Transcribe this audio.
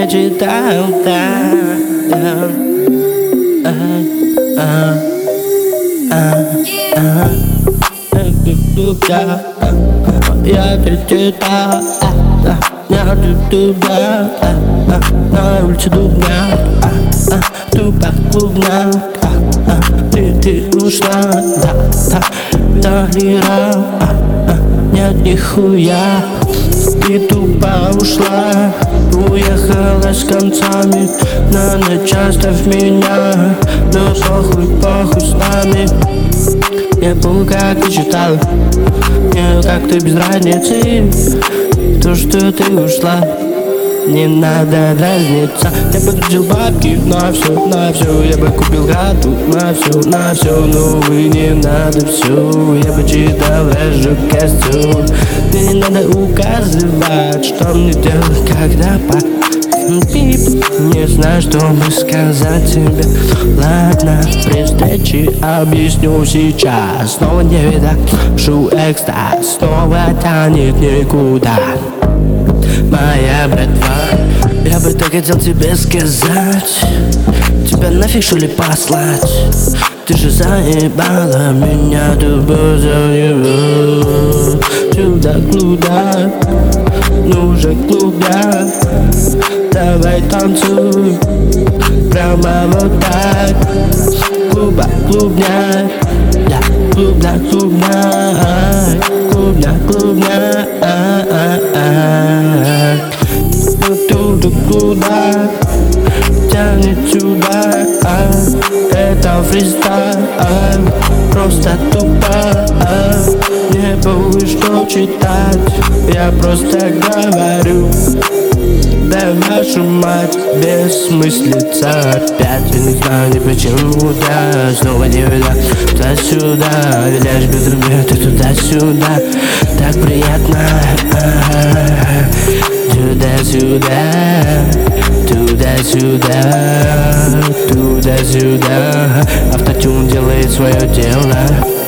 я читал, да, да. Я читал, на туда, на улице дубня, тупо клубня, ты ушла, да, нет нихуя, ты тупо ушла, уехала с концами, на ночь оставь меня, но похуй с нами. Я помню, как ты читал, мне как-то без разницы, то, что ты ушла. Не надо дразниться. Я потратил бабки на все, я бы купил хату на все, но вы не надо все. Я бы читал даже костюм. Мне не надо указывать, что мне делать, когда не знаю, что бы сказать тебе. Ладно, при встрече объясню сейчас. Снова не видашу экстаз, снова тянет никуда. Моя братва, я бы так хотел тебе сказать. Тебя нафиг что ли послать? Ты же заебала меня, тупо заебала. Сюда, ну же клубня, давай танцуй, прямо вот так. Клубня, я клубня, туда, тянет сюда, это фристайл, просто тупо, не будет что читать, я просто говорю. Да вашу мать, бессмыслица опять. Я не знаю ни почему, да, снова не вида туда-сюда, виляешь бедрами, ты туда-сюда, так приятно. Туда-сюда, автотюн делает свое дело.